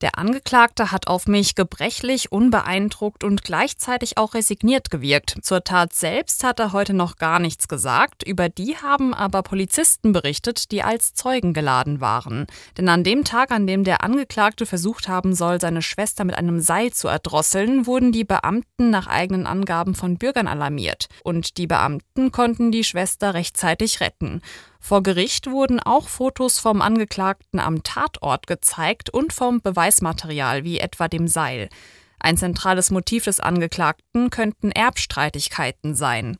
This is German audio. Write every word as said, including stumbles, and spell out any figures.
Der Angeklagte hat auf mich gebrechlich, unbeeindruckt und gleichzeitig auch resigniert gewirkt. Zur Tat selbst hat er heute noch gar nichts gesagt. Über die haben aber Polizisten berichtet, die als Zeugen geladen waren. Denn an dem Tag, an dem der Angeklagte versucht haben soll, seine Schwester mit einem Seil zu erdrosseln, wurden die Beamten nach eigenen Angaben von Bürgern alarmiert. Und die Beamten konnten die Schwester rechtzeitig retten. Vor Gericht wurden auch Fotos vom Angeklagten am Tatort gezeigt und vom Beweismaterial, wie etwa dem Seil. Ein zentrales Motiv des Angeklagten könnten Erbstreitigkeiten sein.